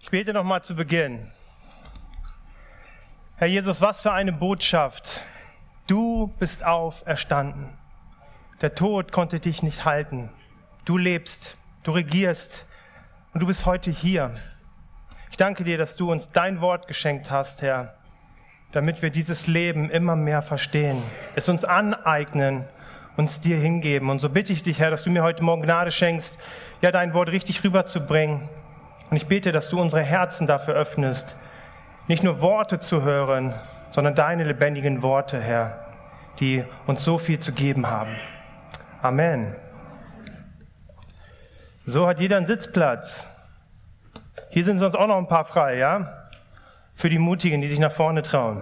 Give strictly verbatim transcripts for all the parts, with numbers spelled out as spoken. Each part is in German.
Ich bete noch mal zu Beginn. Herr Jesus, was für eine Botschaft. Du bist auferstanden. Der Tod konnte dich nicht halten. Du lebst, du regierst und du bist heute hier. Ich danke dir, dass du uns dein Wort geschenkt hast, Herr, damit wir dieses Leben immer mehr verstehen, es uns aneignen, uns dir hingeben. Und so bitte ich dich, Herr, dass du mir heute Morgen Gnade schenkst, ja, dein Wort richtig rüberzubringen. Und ich bete, dass du unsere Herzen dafür öffnest, nicht nur Worte zu hören, sondern deine lebendigen Worte, Herr, die uns so viel zu geben haben. Amen. So hat jeder einen Sitzplatz. Hier sind sonst auch noch ein paar frei, ja? Für die Mutigen, die sich nach vorne trauen.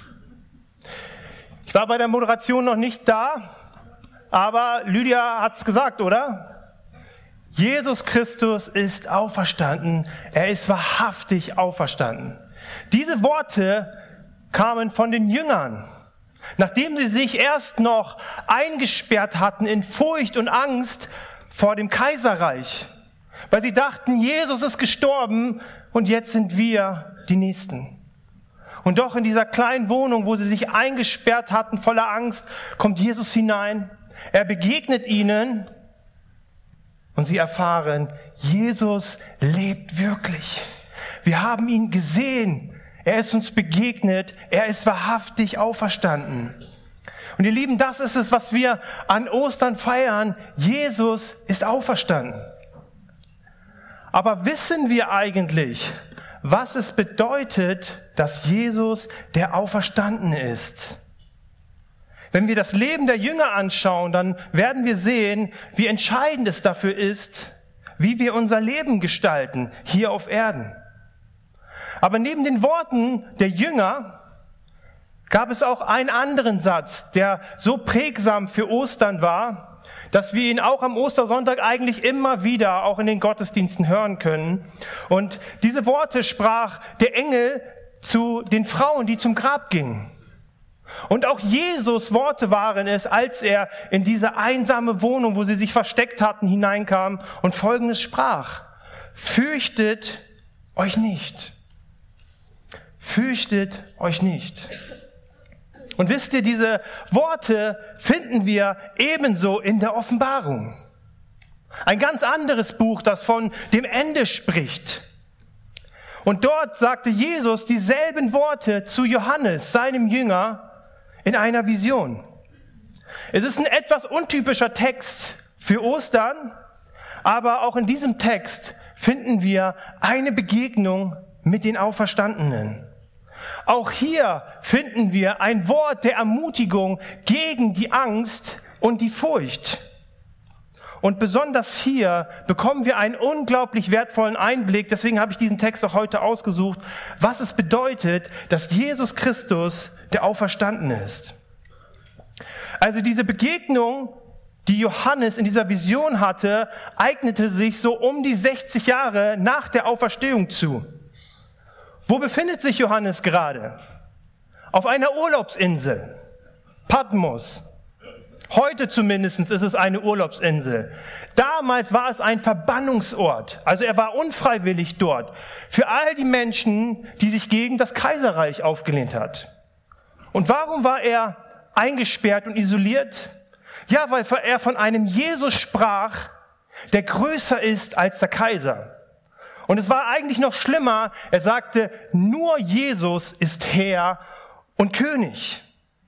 Ich war bei der Moderation noch nicht da, aber Lydia hat's gesagt, oder? Jesus Christus ist auferstanden. Er ist wahrhaftig auferstanden. Diese Worte kamen von den Jüngern, nachdem sie sich erst noch eingesperrt hatten in Furcht und Angst vor dem Kaiserreich, weil sie dachten, Jesus ist gestorben und jetzt sind wir die Nächsten. Und doch in dieser kleinen Wohnung, wo sie sich eingesperrt hatten, voller Angst, kommt Jesus hinein. Er begegnet ihnen und sie erfahren, Jesus lebt wirklich. Wir haben ihn gesehen. Er ist uns begegnet. Er ist wahrhaftig auferstanden. Und ihr Lieben, das ist es, was wir an Ostern feiern. Jesus ist auferstanden. Aber wissen wir eigentlich, was es bedeutet, dass Jesus der Auferstandene ist? Wenn wir das Leben der Jünger anschauen, dann werden wir sehen, wie entscheidend es dafür ist, wie wir unser Leben gestalten hier auf Erden. Aber neben den Worten der Jünger gab es auch einen anderen Satz, der so prägsam für Ostern war, dass wir ihn auch am Ostersonntag eigentlich immer wieder auch in den Gottesdiensten hören können. Und diese Worte sprach der Engel zu den Frauen, die zum Grab gingen. Und auch Jesus Worte waren es, als er in diese einsame Wohnung, wo sie sich versteckt hatten, hineinkam und Folgendes sprach: Fürchtet euch nicht. Fürchtet euch nicht. Und wisst ihr, diese Worte finden wir ebenso in der Offenbarung. Ein ganz anderes Buch, das von dem Ende spricht. Und dort sagte Jesus dieselben Worte zu Johannes, seinem Jünger, in einer Vision. Es ist ein etwas untypischer Text für Ostern, aber auch in diesem Text finden wir eine Begegnung mit den Auferstandenen. Auch hier finden wir ein Wort der Ermutigung gegen die Angst und die Furcht. Und besonders hier bekommen wir einen unglaublich wertvollen Einblick, deswegen habe ich diesen Text auch heute ausgesucht, was es bedeutet, dass Jesus Christus der Auferstandene ist. Also diese Begegnung, die Johannes in dieser Vision hatte, eignete sich so um die sechzig Jahre nach der Auferstehung zu. Wo befindet sich Johannes gerade? Auf einer Urlaubsinsel, Patmos. Heute zumindest ist es eine Urlaubsinsel. Damals war es ein Verbannungsort. Also er war unfreiwillig dort. Für all die Menschen, die sich gegen das Kaiserreich aufgelehnt hat. Und warum war er eingesperrt und isoliert? Ja, weil er von einem Jesus sprach, der größer ist als der Kaiser. Und es war eigentlich noch schlimmer. Er sagte, nur Jesus ist Herr und König.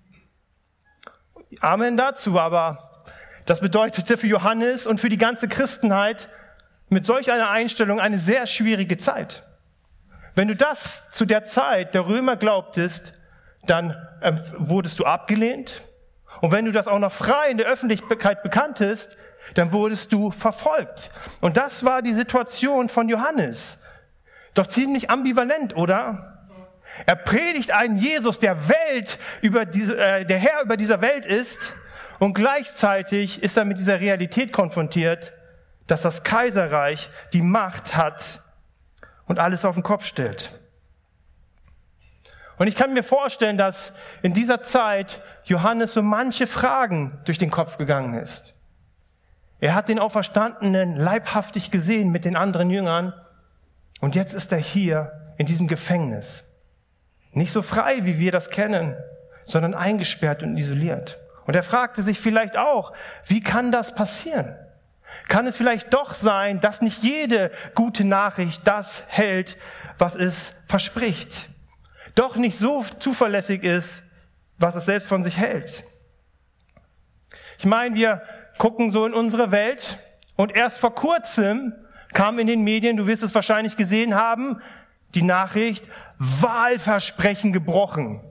Amen dazu, aber das bedeutete für Johannes und für die ganze Christenheit mit solch einer Einstellung eine sehr schwierige Zeit. Wenn du das zu der Zeit der Römer glaubtest, dann ähm, wurdest du abgelehnt. Und wenn du das auch noch frei in der Öffentlichkeit bekanntest, dann wurdest du verfolgt. Und das war die Situation von Johannes. Doch ziemlich ambivalent, oder? Er predigt einen Jesus, der Welt über diese, äh, der Herr über dieser Welt ist, und gleichzeitig ist er mit dieser Realität konfrontiert, dass das Kaiserreich die Macht hat und alles auf den Kopf stellt. Und ich kann mir vorstellen, dass in dieser Zeit Johannes so manche Fragen durch den Kopf gegangen ist. Er hat den Auferstandenen leibhaftig gesehen mit den anderen Jüngern. Und jetzt ist er hier in diesem Gefängnis. Nicht so frei, wie wir das kennen, sondern eingesperrt und isoliert. Und er fragte sich vielleicht auch, wie kann das passieren? Kann es vielleicht doch sein, dass nicht jede gute Nachricht das hält, was es verspricht? Doch nicht so zuverlässig ist, was es selbst von sich hält. Ich meine, wir gucken so in unsere Welt und erst vor kurzem kam in den Medien, du wirst es wahrscheinlich gesehen haben, die Nachricht, Wahlversprechen gebrochen.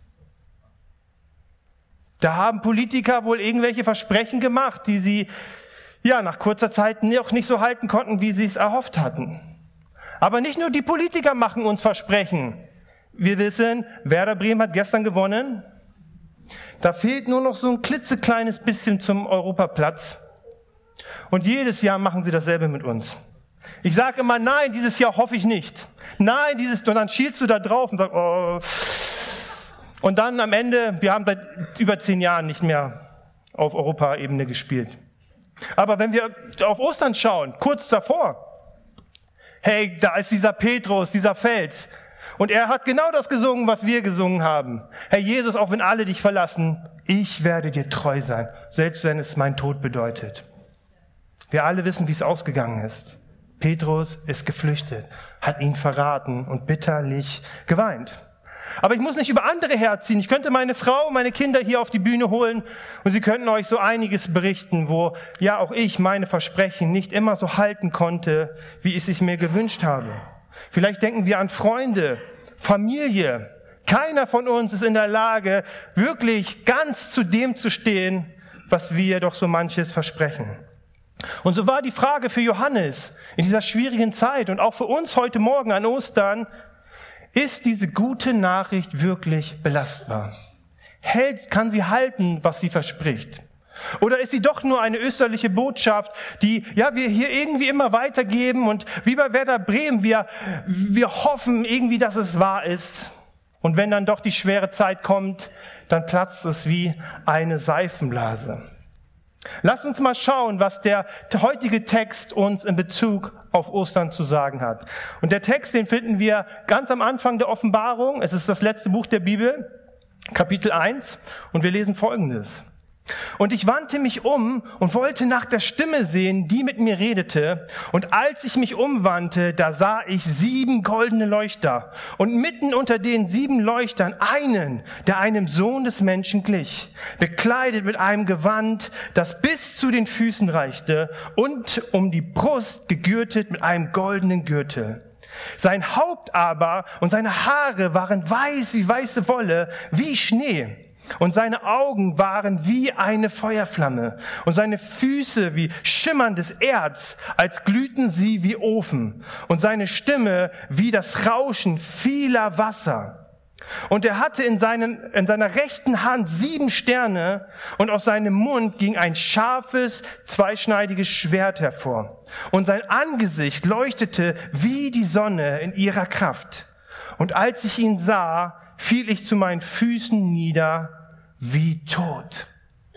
Da haben Politiker wohl irgendwelche Versprechen gemacht, die sie ja nach kurzer Zeit auch nicht so halten konnten, wie sie es erhofft hatten. Aber nicht nur die Politiker machen uns Versprechen. Wir wissen, Werder Bremen hat gestern gewonnen. Da fehlt nur noch so ein klitzekleines bisschen zum Europaplatz. Und jedes Jahr machen sie dasselbe mit uns. Ich sage immer, nein, dieses Jahr hoffe ich nicht. Nein, dieses, und dann schielst du da drauf und sagst, oh. Und dann am Ende, wir haben seit über zehn Jahren nicht mehr auf Europaebene gespielt. Aber wenn wir auf Ostern schauen, kurz davor, hey, da ist dieser Petrus, dieser Fels. Und er hat genau das gesungen, was wir gesungen haben. Herr Jesus, auch wenn alle dich verlassen, ich werde dir treu sein, selbst wenn es mein Tod bedeutet. Wir alle wissen, wie es ausgegangen ist. Petrus ist geflüchtet, hat ihn verraten und bitterlich geweint. Aber ich muss nicht über andere herziehen. Ich könnte meine Frau, meine Kinder hier auf die Bühne holen und sie könnten euch so einiges berichten, wo ja auch ich meine Versprechen nicht immer so halten konnte, wie ich es mir gewünscht habe. Vielleicht denken wir an Freunde, Familie. Keiner von uns ist in der Lage, wirklich ganz zu dem zu stehen, was wir doch so manches versprechen. Und so war die Frage für Johannes in dieser schwierigen Zeit und auch für uns heute Morgen an Ostern, ist diese gute Nachricht wirklich belastbar? Hält, kann sie halten, was sie verspricht? Oder ist sie doch nur eine österliche Botschaft, die ja wir hier irgendwie immer weitergeben und wie bei Werder Bremen, wir, wir hoffen irgendwie, dass es wahr ist. Und wenn dann doch die schwere Zeit kommt, dann platzt es wie eine Seifenblase. Lasst uns mal schauen, was der heutige Text uns in Bezug auf Ostern zu sagen hat. Und der Text, den finden wir ganz am Anfang der Offenbarung. Es ist das letzte Buch der Bibel, Kapitel eins. Und wir lesen Folgendes. Und ich wandte mich um und wollte nach der Stimme sehen, die mit mir redete. Und als ich mich umwandte, da sah ich sieben goldene Leuchter. Und mitten unter den sieben Leuchtern einen, der einem Sohn des Menschen glich, bekleidet mit einem Gewand, das bis zu den Füßen reichte und um die Brust gegürtet mit einem goldenen Gürtel. Sein Haupt aber und seine Haare waren weiß wie weiße Wolle, wie Schnee. Und seine Augen waren wie eine Feuerflamme und seine Füße wie schimmerndes Erz, als glühten sie wie Ofen und seine Stimme wie das Rauschen vieler Wasser. Und er hatte in, seinen, in seiner rechten Hand sieben Sterne und aus seinem Mund ging ein scharfes, zweischneidiges Schwert hervor. Und sein Angesicht leuchtete wie die Sonne in ihrer Kraft. Und als ich ihn sah, fiel ich zu meinen Füßen nieder wie tot.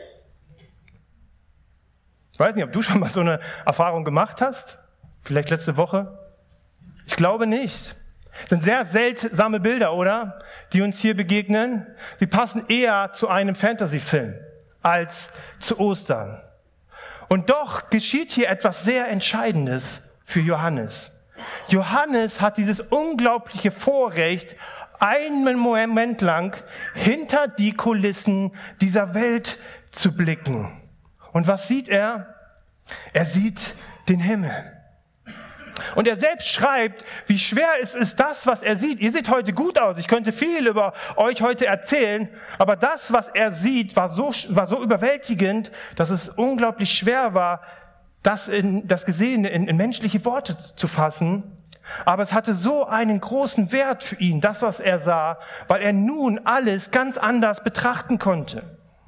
Ich weiß nicht, ob du schon mal so eine Erfahrung gemacht hast. Vielleicht letzte Woche. Ich glaube nicht. Das sind sehr seltsame Bilder, oder? Die uns hier begegnen. Sie passen eher zu einem Fantasy-Film als zu Ostern. Und doch geschieht hier etwas sehr Entscheidendes für Johannes. Johannes hat dieses unglaubliche Vorrecht, einen Moment lang hinter die Kulissen dieser Welt zu blicken. Und was sieht er? Er sieht den Himmel. Und er selbst schreibt, wie schwer es ist, das, was er sieht. Ihr seht heute gut aus. Ich könnte viel über euch heute erzählen. Aber das, was er sieht, war so, war so überwältigend, dass es unglaublich schwer war, das in, das Gesehene in, in menschliche Worte zu fassen. Aber es hatte so einen großen Wert für ihn, das, was er sah, weil er nun alles ganz anders betrachten konnte.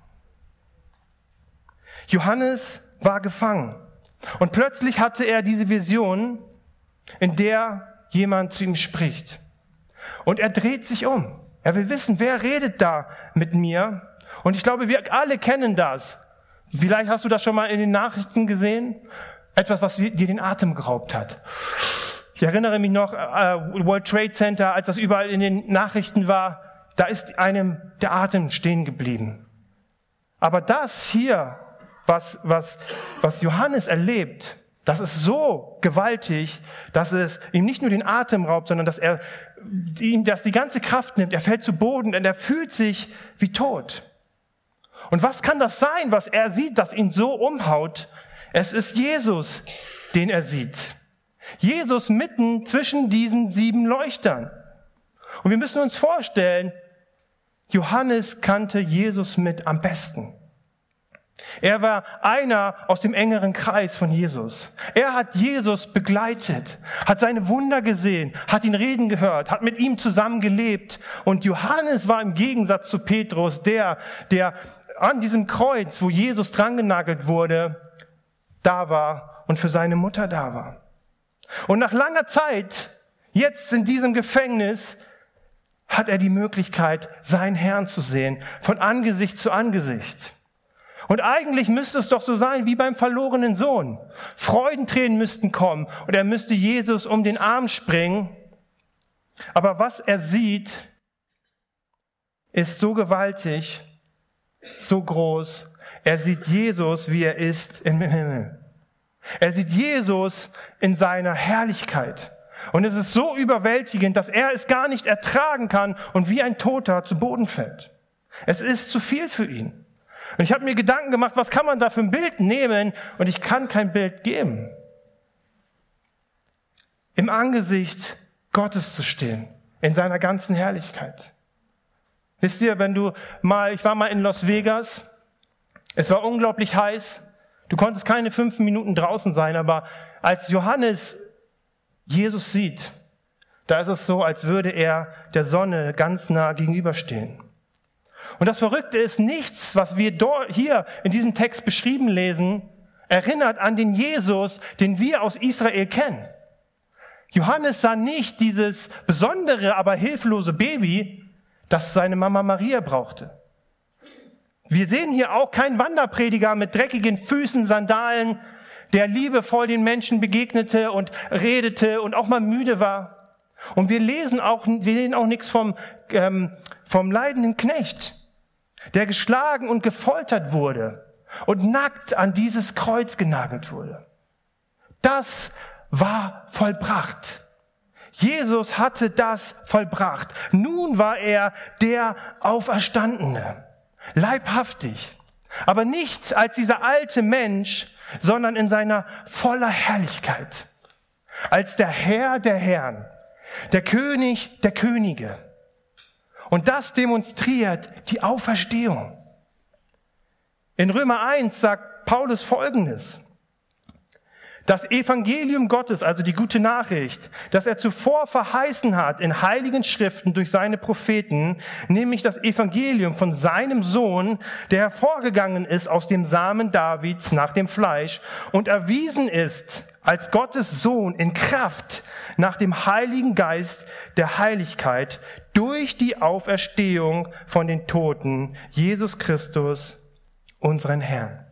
Johannes war gefangen. Und plötzlich hatte er diese Vision, in der jemand zu ihm spricht. Und er dreht sich um. Er will wissen, wer redet da mit mir? Und ich glaube, wir alle kennen das. Vielleicht hast du das schon mal in den Nachrichten gesehen. Etwas, was dir den Atem geraubt hat. Ich erinnere mich noch, äh, World Trade Center, als das überall in den Nachrichten war, da ist einem der Atem stehen geblieben. Aber das hier, was, was, was Johannes erlebt, das ist so gewaltig, dass es ihm nicht nur den Atem raubt, sondern dass er ihm das die ganze Kraft nimmt. Er fällt zu Boden und er fühlt sich wie tot. Und was kann das sein, was er sieht, das ihn so umhaut? Es ist Jesus, den er sieht. Jesus mitten zwischen diesen sieben Leuchtern. Und wir müssen uns vorstellen, Johannes kannte Jesus mit am besten. Er war einer aus dem engeren Kreis von Jesus. Er hat Jesus begleitet, hat seine Wunder gesehen, hat ihn reden gehört, hat mit ihm zusammen gelebt. Und Johannes war im Gegensatz zu Petrus der, der an diesem Kreuz, wo Jesus drangenagelt wurde, da war und für seine Mutter da war. Und nach langer Zeit, jetzt in diesem Gefängnis, hat er die Möglichkeit, seinen Herrn zu sehen, von Angesicht zu Angesicht. Und eigentlich müsste es doch so sein wie beim verlorenen Sohn. Freudentränen müssten kommen und er müsste Jesus um den Arm springen. Aber was er sieht, ist so gewaltig, so groß. Er sieht Jesus, wie er ist im Himmel. Er sieht Jesus in seiner Herrlichkeit. Und es ist so überwältigend, dass er es gar nicht ertragen kann und wie ein Toter zu Boden fällt. Es ist zu viel für ihn. Und ich habe mir Gedanken gemacht, was kann man da für ein Bild nehmen? Und ich kann kein Bild geben. Im Angesicht Gottes zu stehen, in seiner ganzen Herrlichkeit. Wisst ihr, wenn du mal, ich war mal in Las Vegas, es war unglaublich heiß, du konntest keine fünf Minuten draußen sein, aber als Johannes Jesus sieht, da ist es so, als würde er der Sonne ganz nah gegenüberstehen. Und das Verrückte ist, nichts, was wir dort, hier in diesem Text beschrieben lesen, erinnert an den Jesus, den wir aus Israel kennen. Johannes sah nicht dieses besondere, aber hilflose Baby, das seine Mama Maria brauchte. Wir sehen hier auch keinen Wanderprediger mit dreckigen Füßen, Sandalen, der liebevoll den Menschen begegnete und redete und auch mal müde war. Und wir lesen auch, wir lesen auch nichts vom, ähm, vom leidenden Knecht, der geschlagen und gefoltert wurde und nackt an dieses Kreuz genagelt wurde. Das war vollbracht. Jesus hatte das vollbracht. Nun war er der Auferstandene, leibhaftig, aber nicht als dieser alte Mensch, sondern in seiner voller Herrlichkeit, als der Herr der Herren, der König der Könige. Und das demonstriert die Auferstehung. In Römer eins sagt Paulus Folgendes: Das Evangelium Gottes, also die gute Nachricht, das er zuvor verheißen hat in heiligen Schriften durch seine Propheten, nämlich das Evangelium von seinem Sohn, der hervorgegangen ist aus dem Samen Davids nach dem Fleisch und erwiesen ist als Gottes Sohn in Kraft nach dem Heiligen Geist der Heiligkeit durch die Auferstehung von den Toten, Jesus Christus, unseren Herrn.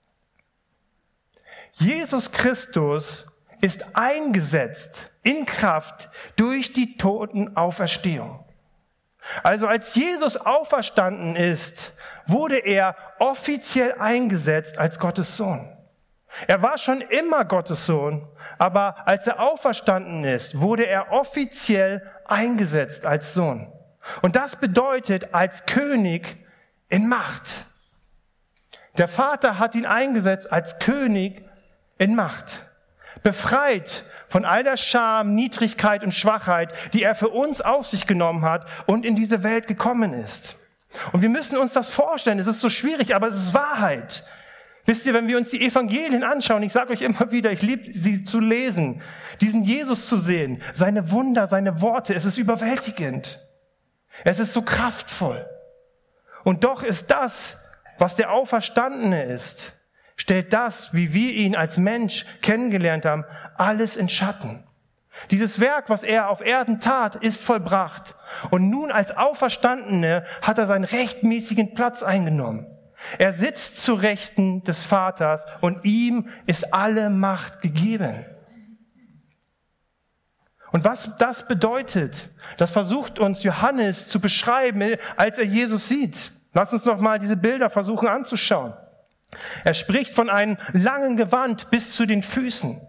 Jesus Christus ist eingesetzt in Kraft durch die Totenauferstehung. Also als Jesus auferstanden ist, wurde er offiziell eingesetzt als Gottes Sohn. Er war schon immer Gottes Sohn, aber als er auferstanden ist, wurde er offiziell eingesetzt als Sohn. Und das bedeutet als König in Macht. Der Vater hat ihn eingesetzt als König in Macht, befreit von all der Scham, Niedrigkeit und Schwachheit, die er für uns auf sich genommen hat und in diese Welt gekommen ist. Und wir müssen uns das vorstellen, es ist so schwierig, aber es ist Wahrheit. Wisst ihr, wenn wir uns die Evangelien anschauen, ich sage euch immer wieder, ich liebe sie zu lesen, diesen Jesus zu sehen, seine Wunder, seine Worte, es ist überwältigend. Es ist so kraftvoll. Und doch ist das, was der Auferstandene ist, stellt das, wie wir ihn als Mensch kennengelernt haben, alles in Schatten. Dieses Werk, was er auf Erden tat, ist vollbracht. Und nun als Auferstandene hat er seinen rechtmäßigen Platz eingenommen. Er sitzt zu Rechten des Vaters und ihm ist alle Macht gegeben. Und was das bedeutet, das versucht uns Johannes zu beschreiben, als er Jesus sieht. Lass uns noch mal diese Bilder versuchen anzuschauen. Er spricht von einem langen Gewand bis zu den Füßen,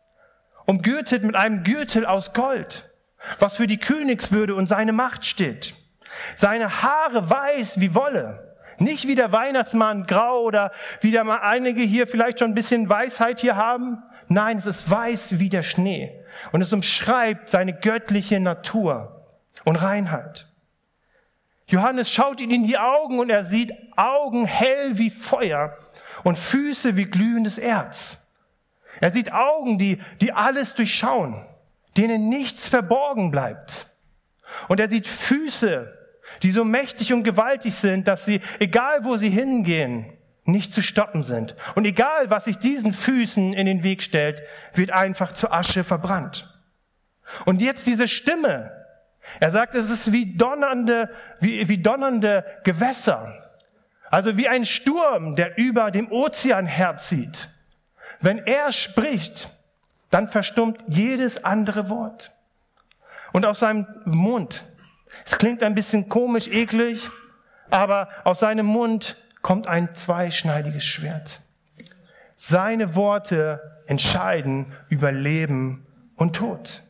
umgürtet mit einem Gürtel aus Gold, was für die Königswürde und seine Macht steht. Seine Haare weiß wie Wolle, nicht wie der Weihnachtsmann grau oder wie da mal einige hier vielleicht schon ein bisschen Weisheit hier haben. Nein, es ist weiß wie der Schnee und es umschreibt seine göttliche Natur und Reinheit. Johannes schaut ihn in die Augen und er sieht Augen hell wie Feuer und Füße wie glühendes Erz. Er sieht Augen, die, die alles durchschauen, denen nichts verborgen bleibt. Und er sieht Füße, die so mächtig und gewaltig sind, dass sie, egal wo sie hingehen, nicht zu stoppen sind. Und egal, was sich diesen Füßen in den Weg stellt, wird einfach zur Asche verbrannt. Und jetzt diese Stimme. Er sagt, es ist wie donnernde, wie, wie donnernde Gewässer. Also wie ein Sturm, der über dem Ozean herzieht. Wenn er spricht, dann verstummt jedes andere Wort. Und aus seinem Mund, es klingt ein bisschen komisch, eklig, aber aus seinem Mund kommt ein zweischneidiges Schwert. Seine Worte entscheiden über Leben und Tod.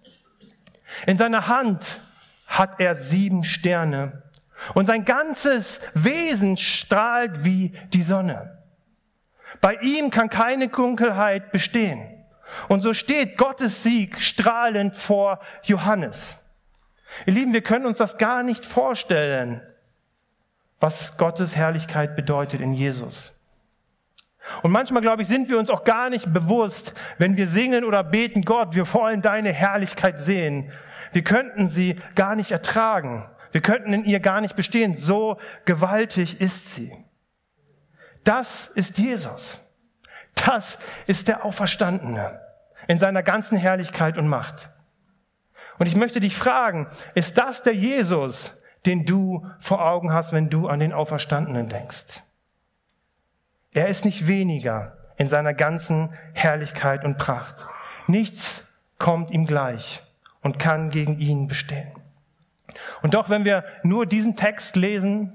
In seiner Hand hat er sieben Sterne und sein ganzes Wesen strahlt wie die Sonne. Bei ihm kann keine Dunkelheit bestehen. Und so steht Gottes Sieg strahlend vor Johannes. Ihr Lieben, wir können uns das gar nicht vorstellen, was Gottes Herrlichkeit bedeutet in Jesus. Und manchmal, glaube ich, sind wir uns auch gar nicht bewusst, wenn wir singen oder beten, Gott, wir wollen deine Herrlichkeit sehen. Wir könnten sie gar nicht ertragen. Wir könnten in ihr gar nicht bestehen. So gewaltig ist sie. Das ist Jesus. Das ist der Auferstandene in seiner ganzen Herrlichkeit und Macht. Und ich möchte dich fragen, ist das der Jesus, den du vor Augen hast, wenn du an den Auferstandenen denkst? Er ist nicht weniger in seiner ganzen Herrlichkeit und Pracht. Nichts kommt ihm gleich und kann gegen ihn bestehen. Und doch, wenn wir nur diesen Text lesen,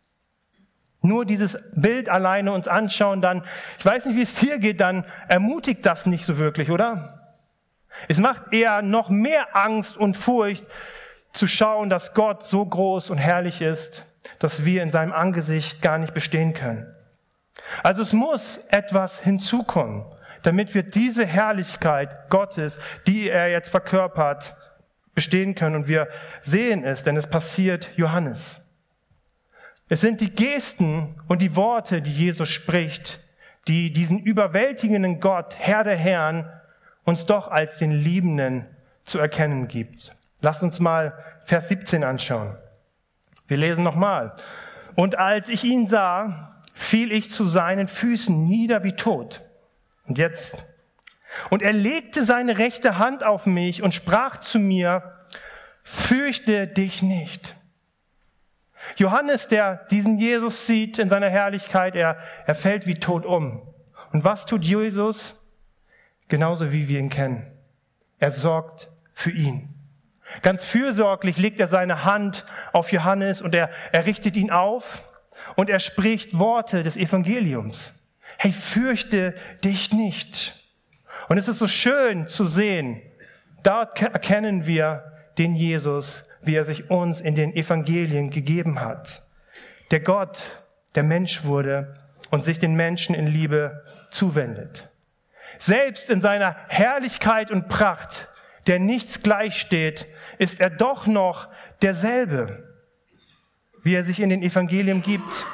nur dieses Bild alleine uns anschauen, dann, ich weiß nicht, wie es dir geht, dann ermutigt das nicht so wirklich, oder? Es macht eher noch mehr Angst und Furcht zu schauen, dass Gott so groß und herrlich ist, dass wir in seinem Angesicht gar nicht bestehen können. Also es muss etwas hinzukommen, damit wir diese Herrlichkeit Gottes, die er jetzt verkörpert, bestehen können. Und wir sehen es, denn es passiert Johannes. Es sind die Gesten und die Worte, die Jesus spricht, die diesen überwältigenden Gott, Herr der Herren, uns doch als den Liebenden zu erkennen gibt. Lasst uns mal Vers siebzehn anschauen. Wir lesen nochmal. Und als ich ihn sah, fiel ich zu seinen Füßen nieder wie tot. Und jetzt. Und er legte seine rechte Hand auf mich und sprach zu mir, fürchte dich nicht. Johannes, der diesen Jesus sieht in seiner Herrlichkeit, er, er fällt wie tot um. Und was tut Jesus? Genauso wie wir ihn kennen. Er sorgt für ihn. Ganz fürsorglich legt er seine Hand auf Johannes und er, er richtet ihn auf und er spricht Worte des Evangeliums. Hey, fürchte dich nicht. Und es ist so schön zu sehen, dort erkennen wir den Jesus, wie er sich uns in den Evangelien gegeben hat. Der Gott, der Mensch wurde und sich den Menschen in Liebe zuwendet. Selbst in seiner Herrlichkeit und Pracht, der nichts gleichsteht, ist er doch noch derselbe, wie er sich in den Evangelien gibt.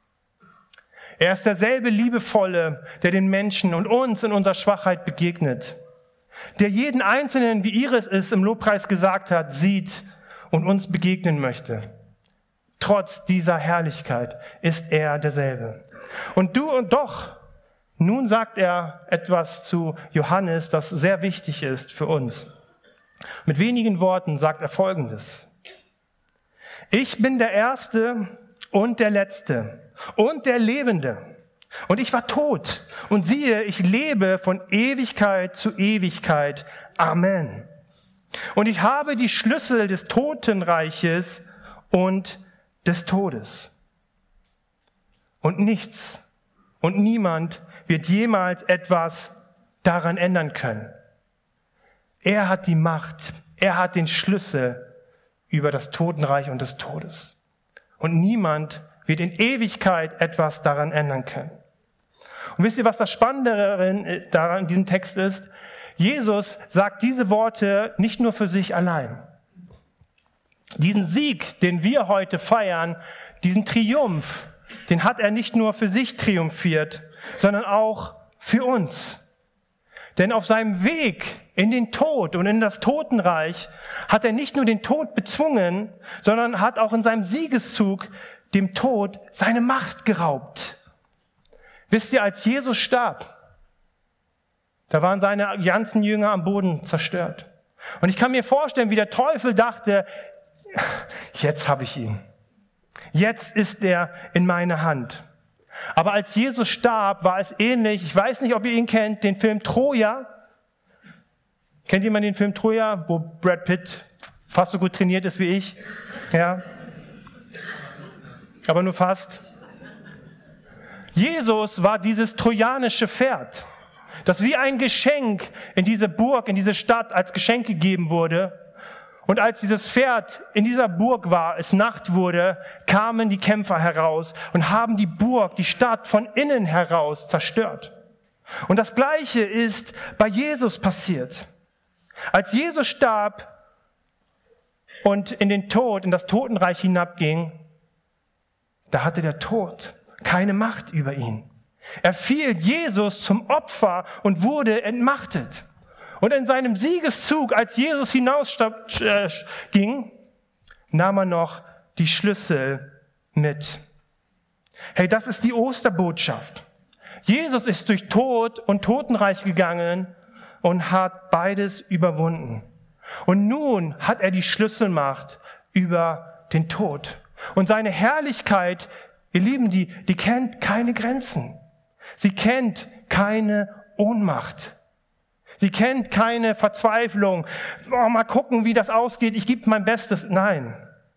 Er ist derselbe Liebevolle, der den Menschen und uns in unserer Schwachheit begegnet, der jeden Einzelnen, wie Iris es im Lobpreis gesagt hat, sieht und uns begegnen möchte. Trotz dieser Herrlichkeit ist er derselbe. Und du und doch, nun sagt er etwas zu Johannes, das sehr wichtig ist für uns. Mit wenigen Worten sagt er Folgendes. Ich bin der Erste und der Letzte und der Lebende. Und ich war tot. Und siehe, ich lebe von Ewigkeit zu Ewigkeit. Amen. Und ich habe die Schlüssel des Totenreiches und des Todes. Und nichts und niemand wird jemals etwas daran ändern können. Er hat die Macht, er hat den Schlüssel über das Totenreich und des Todes. Und niemand wird in Ewigkeit etwas daran ändern können. Und wisst ihr, was das Spannende daran in diesem Text ist? Jesus sagt diese Worte nicht nur für sich allein. Diesen Sieg, den wir heute feiern, diesen Triumph, den hat er nicht nur für sich triumphiert, sondern auch für uns. Denn auf seinem Weg in den Tod und in das Totenreich hat er nicht nur den Tod bezwungen, sondern hat auch in seinem Siegeszug dem Tod seine Macht geraubt. Wisst ihr, als Jesus starb, da waren seine ganzen Jünger am Boden zerstört. Und ich kann mir vorstellen, wie der Teufel dachte, jetzt habe ich ihn. Jetzt ist er in meiner Hand. Aber als Jesus starb, war es ähnlich. Ich weiß nicht, ob ihr ihn kennt, den Film Troja. Kennt jemand den Film Troja, wo Brad Pitt fast so gut trainiert ist wie ich? Ja. Aber nur fast. Jesus war dieses trojanische Pferd, das wie ein Geschenk in diese Burg, in diese Stadt als Geschenk gegeben wurde. Und als dieses Pferd in dieser Burg war, es Nacht wurde, kamen die Kämpfer heraus und haben die Burg, die Stadt von innen heraus zerstört. Und das Gleiche ist bei Jesus passiert. Als Jesus starb und in den Tod, in das Totenreich hinabging, da hatte der Tod keine Macht über ihn. Er fiel Jesus zum Opfer und wurde entmachtet. Und in seinem Siegeszug, als Jesus hinausging, nahm er noch die Schlüssel mit. Hey, das ist die Osterbotschaft. Jesus ist durch Tod und Totenreich gegangen und hat beides überwunden. Und nun hat er die Schlüsselmacht über den Tod. Und seine Herrlichkeit, ihr Lieben, die, die kennt keine Grenzen. Sie kennt keine Ohnmacht. Sie kennt keine Verzweiflung. Oh, mal gucken, wie das ausgeht. Ich gebe mein Bestes. Nein.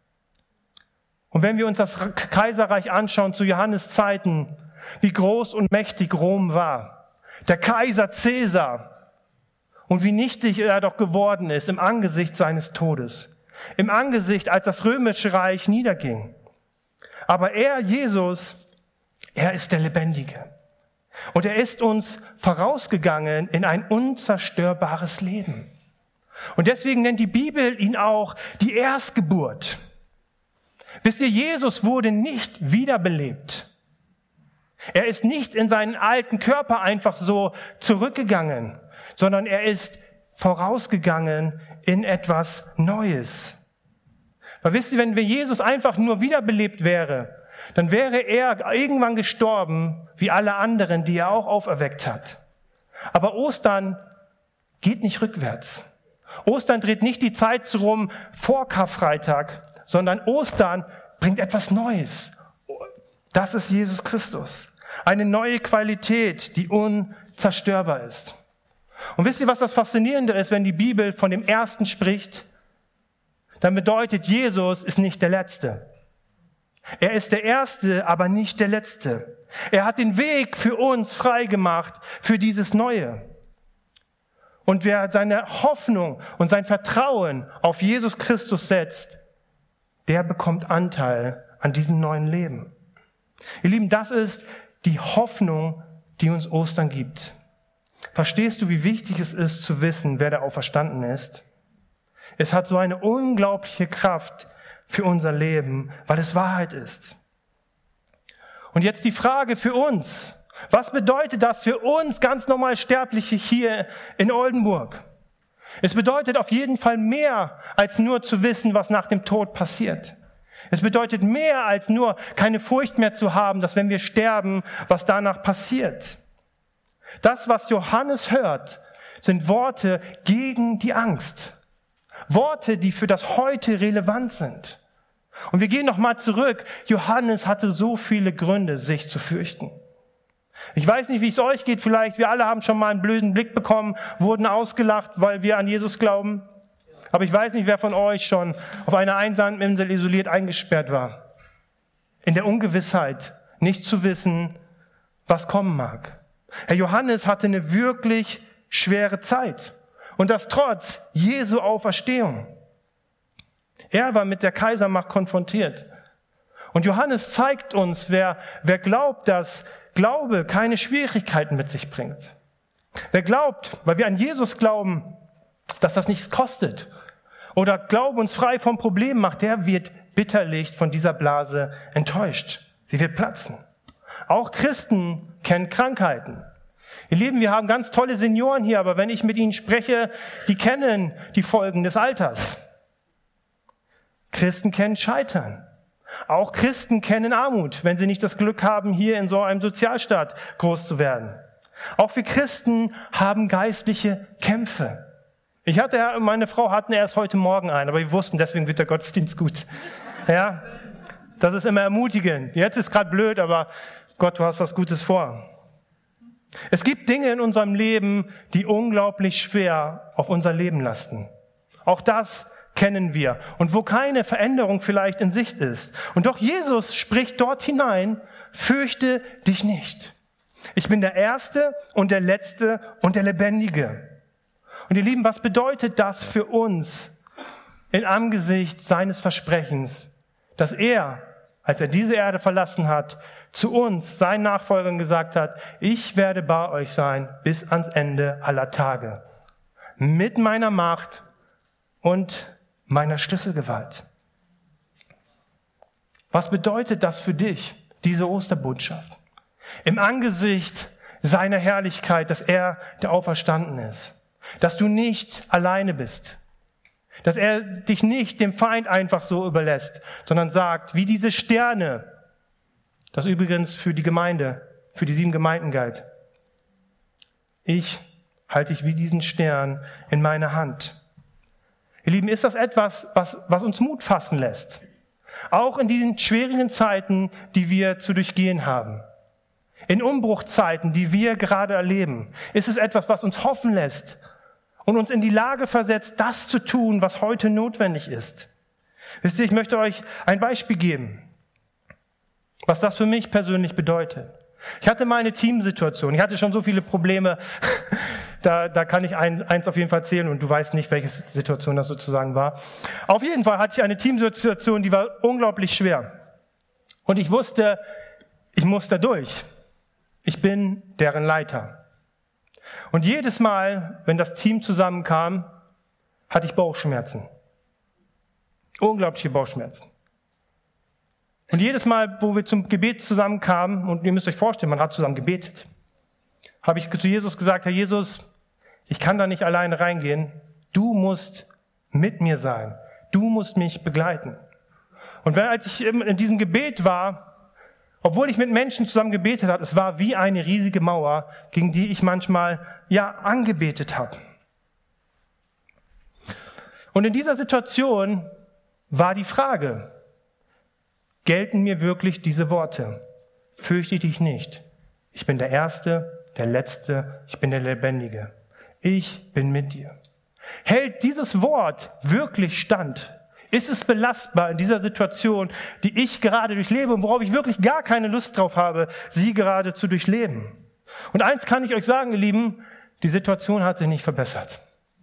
Und wenn wir uns das Kaiserreich anschauen zu Johannes Zeiten, wie groß und mächtig Rom war. Der Kaiser Cäsar. Und wie nichtig er doch geworden ist im Angesicht seines Todes. Im Angesicht, als das römische Reich niederging. Aber er, Jesus, er ist der Lebendige. Und er ist uns vorausgegangen in ein unzerstörbares Leben. Und deswegen nennt die Bibel ihn auch die Erstgeburt. Wisst ihr, Jesus wurde nicht wiederbelebt. Er ist nicht in seinen alten Körper einfach so zurückgegangen, sondern er ist vorausgegangen in etwas Neues. Weil wisst ihr, wenn wir Jesus einfach nur wiederbelebt wäre, dann wäre er irgendwann gestorben, wie alle anderen, die er auch auferweckt hat. Aber Ostern geht nicht rückwärts. Ostern dreht nicht die Zeit rum vor Karfreitag, sondern Ostern bringt etwas Neues. Das ist Jesus Christus. Eine neue Qualität, die unzerstörbar ist. Und wisst ihr, was das Faszinierende ist, wenn die Bibel von dem Ersten spricht? Dann bedeutet, Jesus ist nicht der Letzte. Er ist der Erste, aber nicht der Letzte. Er hat den Weg für uns frei gemacht, für dieses Neue. Und wer seine Hoffnung und sein Vertrauen auf Jesus Christus setzt, der bekommt Anteil an diesem neuen Leben. Ihr Lieben, das ist die Hoffnung, die uns Ostern gibt. Verstehst du, wie wichtig es ist, zu wissen, wer der Auferstanden ist? Es hat so eine unglaubliche Kraft für unser Leben, weil es Wahrheit ist. Und jetzt die Frage für uns. Was bedeutet das für uns ganz normal Sterbliche hier in Oldenburg? Es bedeutet auf jeden Fall mehr, als nur zu wissen, was nach dem Tod passiert. Es bedeutet mehr, als nur keine Furcht mehr zu haben, dass wenn wir sterben, was danach passiert. Das, was Johannes hört, sind Worte gegen die Angst. Worte, die für das Heute relevant sind. Und wir gehen nochmal zurück. Johannes hatte so viele Gründe, sich zu fürchten. Ich weiß nicht, wie es euch geht. Vielleicht, wir alle haben schon mal einen blöden Blick bekommen, wurden ausgelacht, weil wir an Jesus glauben. Aber ich weiß nicht, wer von euch schon auf einer einsamen Insel isoliert eingesperrt war. In der Ungewissheit, nicht zu wissen, was kommen mag. Herr Johannes hatte eine wirklich schwere Zeit. Und das trotz Jesu Auferstehung. Er war mit der Kaisermacht konfrontiert. Und Johannes zeigt uns, wer, wer glaubt, dass Glaube keine Schwierigkeiten mit sich bringt. Wer glaubt, weil wir an Jesus glauben, dass das nichts kostet. Oder Glaube uns frei vom Problem macht, der wird bitterlich von dieser Blase enttäuscht. Sie wird platzen. Auch Christen kennen Krankheiten. Ihr Lieben, wir haben ganz tolle Senioren hier, aber wenn ich mit ihnen spreche, die kennen die Folgen des Alters. Christen kennen Scheitern. Auch Christen kennen Armut, wenn sie nicht das Glück haben, hier in so einem Sozialstaat groß zu werden. Auch wir Christen haben geistliche Kämpfe. Ich hatte, meine Frau hatten erst heute Morgen einen, aber wir wussten, deswegen wird der Gottesdienst gut. Ja, das ist immer ermutigend. Jetzt ist gerade blöd, aber Gott, du hast was Gutes vor. Es gibt Dinge in unserem Leben, die unglaublich schwer auf unser Leben lasten. Auch das kennen wir. Und wo keine Veränderung vielleicht in Sicht ist. Und doch Jesus spricht dort hinein, fürchte dich nicht. Ich bin der Erste und der Letzte und der Lebendige. Und ihr Lieben, was bedeutet das für uns im Angesicht seines Versprechens, dass er, als er diese Erde verlassen hat, zu uns, seinen Nachfolgern gesagt hat, ich werde bei euch sein bis ans Ende aller Tage. Mit meiner Macht und meiner Schlüsselgewalt. Was bedeutet das für dich, diese Osterbotschaft? Im Angesicht seiner Herrlichkeit, dass er der Auferstanden ist. Dass du nicht alleine bist. Dass er dich nicht dem Feind einfach so überlässt, sondern sagt, wie diese Sterne, das übrigens für die Gemeinde, für die sieben Gemeinden galt. Ich halte dich wie diesen Stern in meiner Hand. Ihr Lieben, ist das etwas, was, was uns Mut fassen lässt? Auch in diesen schwierigen Zeiten, die wir zu durchgehen haben. In Umbruchzeiten, die wir gerade erleben, ist es etwas, was uns hoffen lässt und uns in die Lage versetzt, das zu tun, was heute notwendig ist. Wisst ihr, ich möchte euch ein Beispiel geben, was das für mich persönlich bedeutet. Ich hatte mal eine Teamsituation. Ich hatte schon so viele Probleme, da, da kann ich ein, eins auf jeden Fall erzählen und du weißt nicht, welche Situation das sozusagen war. Auf jeden Fall hatte ich eine Teamsituation, die war unglaublich schwer. Und ich wusste, ich muss da durch. Ich bin deren Leiter. Und jedes Mal, wenn das Team zusammenkam, hatte ich Bauchschmerzen. Unglaubliche Bauchschmerzen. Und jedes Mal, wo wir zum Gebet zusammenkamen, und ihr müsst euch vorstellen, man hat zusammen gebetet, habe ich zu Jesus gesagt, Herr Jesus, ich kann da nicht alleine reingehen. Du musst mit mir sein. Du musst mich begleiten. Und wenn, als ich in diesem Gebet war, obwohl ich mit Menschen zusammen gebetet habe, es war wie eine riesige Mauer, gegen die ich manchmal, ja, angebetet habe. Und in dieser Situation war die Frage, gelten mir wirklich diese Worte? Fürchte dich nicht. Ich bin der Erste, der Letzte, ich bin der Lebendige. Ich bin mit dir. Hält dieses Wort wirklich stand? Ist es belastbar in dieser Situation, die ich gerade durchlebe und worauf ich wirklich gar keine Lust drauf habe, sie gerade zu durchleben? Und eins kann ich euch sagen, ihr Lieben, die Situation hat sich nicht verbessert.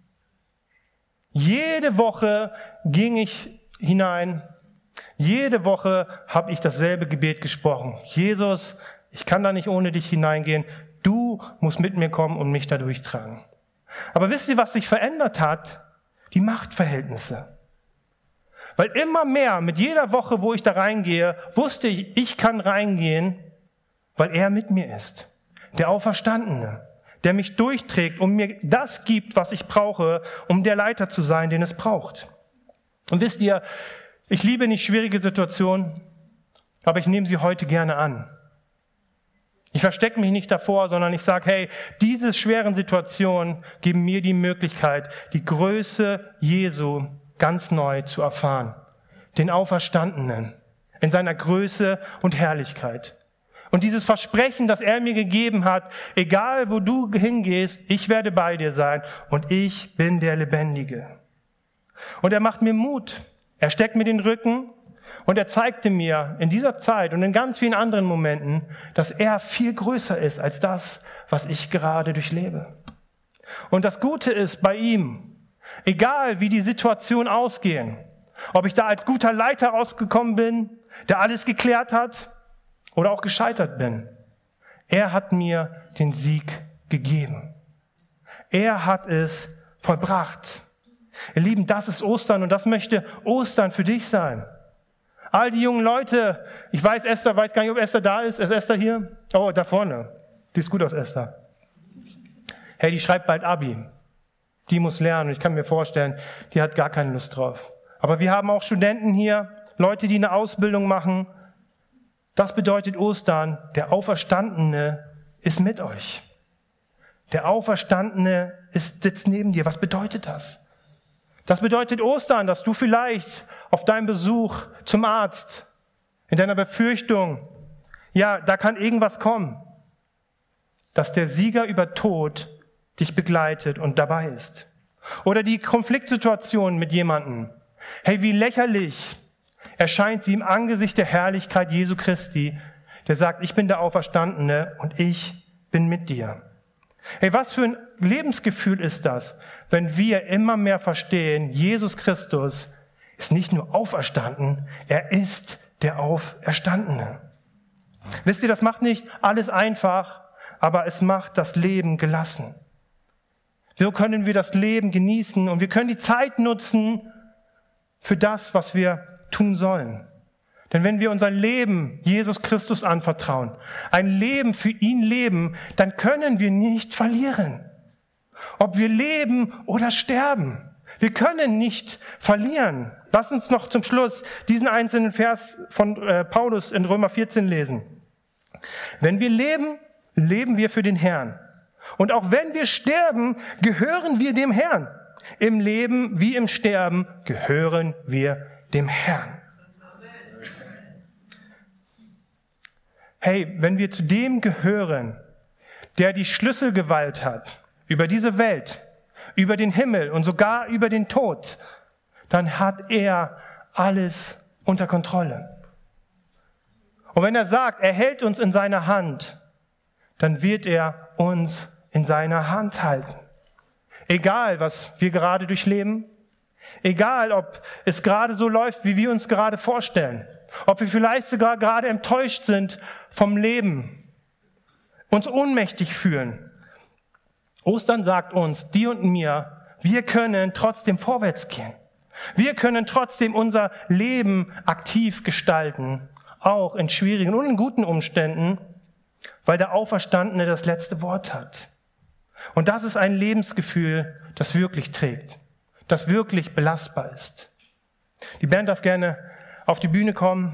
Jede Woche ging ich hinein, jede Woche habe ich dasselbe Gebet gesprochen. Jesus, ich kann da nicht ohne dich hineingehen. Du musst mit mir kommen und mich da durchtragen. Aber wisst ihr, was sich verändert hat? Die Machtverhältnisse. Weil immer mehr, mit jeder Woche, wo ich da reingehe, wusste ich, ich kann reingehen, weil er mit mir ist. Der Auferstandene, der mich durchträgt und mir das gibt, was ich brauche, um der Leiter zu sein, den es braucht. Und wisst ihr, ich liebe nicht schwierige Situationen, aber ich nehme sie heute gerne an. Ich verstecke mich nicht davor, sondern ich sage, hey, diese schweren Situationen geben mir die Möglichkeit, die Größe Jesu ganz neu zu erfahren. Den Auferstandenen in seiner Größe und Herrlichkeit. Und dieses Versprechen, das er mir gegeben hat, egal wo du hingehst, ich werde bei dir sein und ich bin der Lebendige. Und er macht mir Mut. Er steckt mir den Rücken und er zeigte mir in dieser Zeit und in ganz vielen anderen Momenten, dass er viel größer ist als das, was ich gerade durchlebe. Und das Gute ist bei ihm, egal wie die Situation ausgehen, ob ich da als guter Leiter rausgekommen bin, der alles geklärt hat oder auch gescheitert bin, er hat mir den Sieg gegeben. Er hat es vollbracht. Ihr Lieben, das ist Ostern und das möchte Ostern für dich sein. All die jungen Leute, ich weiß, Esther, weiß gar nicht, ob Esther da ist. Ist Esther hier? Oh, da vorne. Die ist gut aus, Esther. Hey, die schreibt bald Abi. Die muss lernen und ich kann mir vorstellen, die hat gar keine Lust drauf. Aber wir haben auch Studenten hier, Leute, die eine Ausbildung machen. Das bedeutet Ostern, der Auferstandene ist mit euch. Der Auferstandene ist, sitzt neben dir. Was bedeutet das? Das bedeutet Ostern, dass du vielleicht auf deinem Besuch zum Arzt, in deiner Befürchtung, ja, da kann irgendwas kommen, dass der Sieger über Tod dich begleitet und dabei ist. Oder die Konfliktsituation mit jemandem. Hey, wie lächerlich erscheint sie im Angesicht der Herrlichkeit Jesu Christi, der sagt, ich bin der Auferstandene und ich bin mit dir. Hey, was für ein Lebensgefühl ist das, wenn wir immer mehr verstehen, Jesus Christus ist nicht nur auferstanden, er ist der Auferstandene. Wisst ihr, das macht nicht alles einfach, aber es macht das Leben gelassen. So können wir das Leben genießen und wir können die Zeit nutzen für das, was wir tun sollen. Denn wenn wir unser Leben Jesus Christus anvertrauen, ein Leben für ihn leben, dann können wir nicht verlieren. Ob wir leben oder sterben. Wir können nicht verlieren. Lass uns noch zum Schluss diesen einzelnen Vers von äh, Paulus in Römer vierzehn lesen. Wenn wir leben, leben wir für den Herrn. Und auch wenn wir sterben, gehören wir dem Herrn. Im Leben wie im Sterben gehören wir dem Herrn. Hey, wenn wir zu dem gehören, der die Schlüsselgewalt hat über diese Welt, über den Himmel und sogar über den Tod, dann hat er alles unter Kontrolle. Und wenn er sagt, er hält uns in seiner Hand, dann wird er uns in seiner Hand halten. Egal, was wir gerade durchleben, egal, ob es gerade so läuft, wie wir uns gerade vorstellen, ob wir vielleicht sogar gerade enttäuscht sind vom Leben, uns ohnmächtig fühlen. Ostern sagt uns, dir und mir, wir können trotzdem vorwärts gehen. Wir können trotzdem unser Leben aktiv gestalten, auch in schwierigen und in guten Umständen, weil der Auferstandene das letzte Wort hat. Und das ist ein Lebensgefühl, das wirklich trägt, das wirklich belastbar ist. Die Band darf gerne auf die Bühne kommen.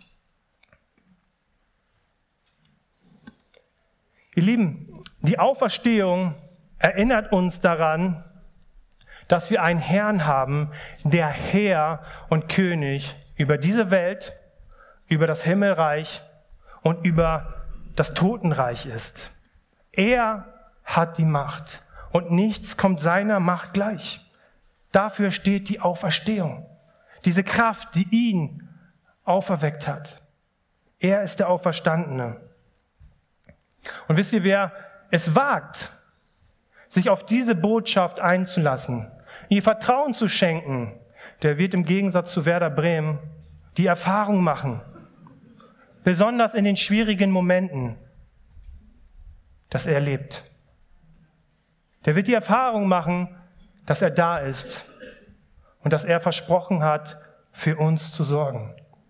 Ihr Lieben, die Auferstehung erinnert uns daran, dass wir einen Herrn haben, der Herr und König über diese Welt, über das Himmelreich und über das Totenreich ist. Er hat die Macht und nichts kommt seiner Macht gleich. Dafür steht die Auferstehung, diese Kraft, die ihn auferweckt hat. Er ist der Auferstandene. Und wisst ihr, wer es wagt, sich auf diese Botschaft einzulassen, ihr Vertrauen zu schenken, der wird im Gegensatz zu Werder Bremen die Erfahrung machen, besonders in den schwierigen Momenten, dass er lebt. Der wird die Erfahrung machen, dass er da ist und dass er versprochen hat, für uns zu sorgen.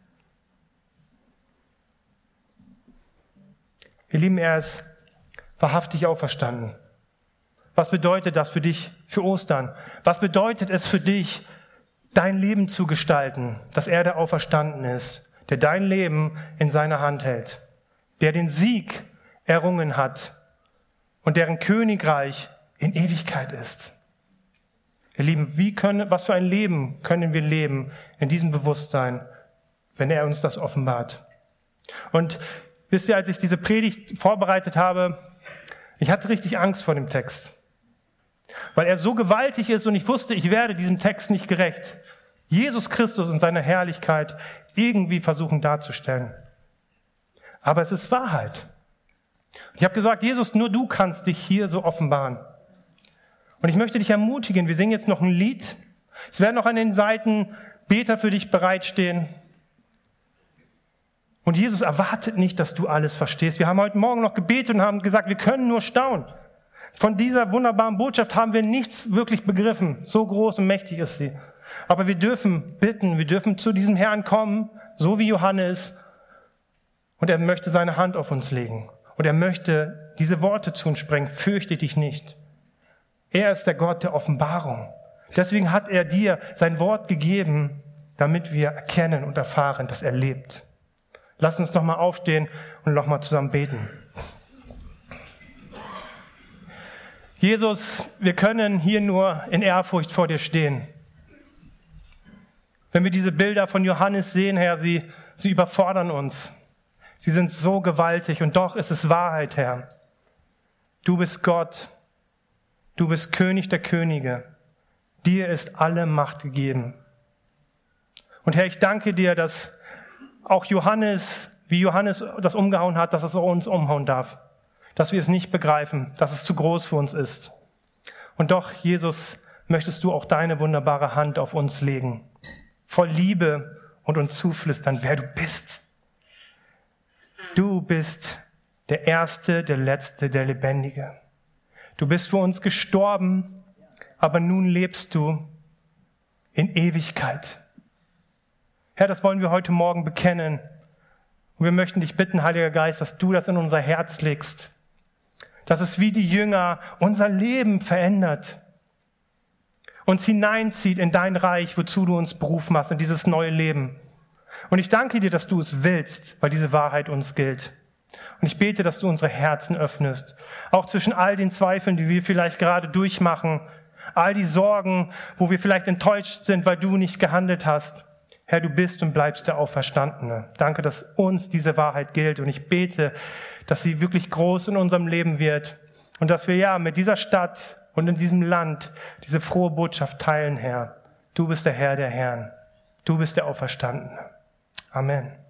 Ihr Lieben, er ist wahrhaftig auferstanden. Was bedeutet das für dich, für Ostern? Was bedeutet es für dich, dein Leben zu gestalten, dass er der Auferstanden ist, der dein Leben in seiner Hand hält, der den Sieg errungen hat und deren Königreich in Ewigkeit ist? Ihr Lieben, wie können, was für ein Leben können wir leben in diesem Bewusstsein, wenn er uns das offenbart? Und wisst ihr, als ich diese Predigt vorbereitet habe, ich hatte richtig Angst vor dem Text. weil er so gewaltig ist und ich wusste, ich werde diesem Text nicht gerecht. Jesus Christus in seiner Herrlichkeit irgendwie versuchen darzustellen. Aber es ist Wahrheit. Ich habe gesagt, Jesus, nur du kannst dich hier so offenbaren. Und ich möchte dich ermutigen, wir singen jetzt noch ein Lied. Es werden noch an den Seiten Beter für dich bereitstehen. Und Jesus erwartet nicht, dass du alles verstehst. Wir haben heute Morgen noch gebetet und haben gesagt, wir können nur staunen. Von dieser wunderbaren Botschaft haben wir nichts wirklich begriffen. So groß und mächtig ist sie. Aber wir dürfen bitten, wir dürfen zu diesem Herrn kommen, so wie Johannes. Und er möchte seine Hand auf uns legen. Und er möchte diese Worte zu uns sprechen, fürchte dich nicht. Er ist der Gott der Offenbarung. Deswegen hat er dir sein Wort gegeben, damit wir erkennen und erfahren, dass er lebt. Lass uns nochmal aufstehen und nochmal zusammen beten. Jesus, wir können hier nur in Ehrfurcht vor dir stehen. Wenn wir diese Bilder von Johannes sehen, Herr, sie, sie überfordern uns. Sie sind so gewaltig und doch ist es Wahrheit, Herr. Du bist Gott. Du bist König der Könige. Dir ist alle Macht gegeben. Und Herr, ich danke dir, dass auch Johannes, wie Johannes das umgehauen hat, dass es auch uns umhauen darf. Dass wir es nicht begreifen, dass es zu groß für uns ist. Und doch, Jesus, möchtest du auch deine wunderbare Hand auf uns legen. Voll Liebe und uns zuflüstern, wer du bist. Du bist der Erste, der Letzte, der Lebendige. Du bist für uns gestorben, aber nun lebst du in Ewigkeit. Herr, das wollen wir heute Morgen bekennen. Und wir möchten dich bitten, Heiliger Geist, dass du das in unser Herz legst. Dass es wie die Jünger unser Leben verändert. Uns hineinzieht in dein Reich, wozu du uns berufen hast, in dieses neue Leben. Und ich danke dir, dass du es willst, weil diese Wahrheit uns gilt. Und ich bete, dass du unsere Herzen öffnest. Auch zwischen all den Zweifeln, die wir vielleicht gerade durchmachen. All die Sorgen, wo wir vielleicht enttäuscht sind, weil du nicht gehandelt hast. Herr, du bist und bleibst der Auferstandene. Danke, dass uns diese Wahrheit gilt. Und ich bete, dass sie wirklich groß in unserem Leben wird. Und dass wir ja mit dieser Stadt und in diesem Land diese frohe Botschaft teilen, Herr. Du bist der Herr der Herren. Du bist der Auferstandene. Amen.